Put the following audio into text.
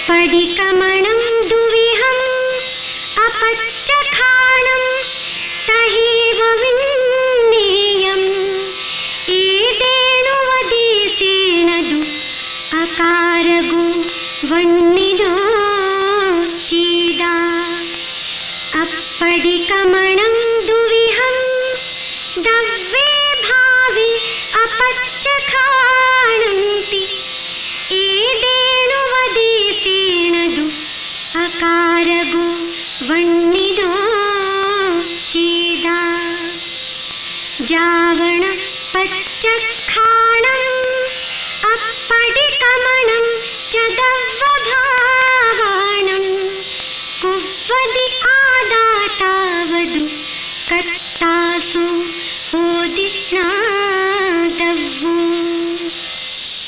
अपडिकमणं दुविहम् अपच्चखाणं तहेव विन्नेयम् एदेणुवदेशेन दु अकारगो वह्निदो चीदा अपडिकमणं दुविहम् दव्ये भावे अपच्चखाणन्ति एदेणुवदेशेन दु अकारगो वह्निदो चीदा जावण पच्चखाणम् अपडिकमणं च दव्वभावाणं कुव्वदि आदातावदु कत्तासु ओदिष्णा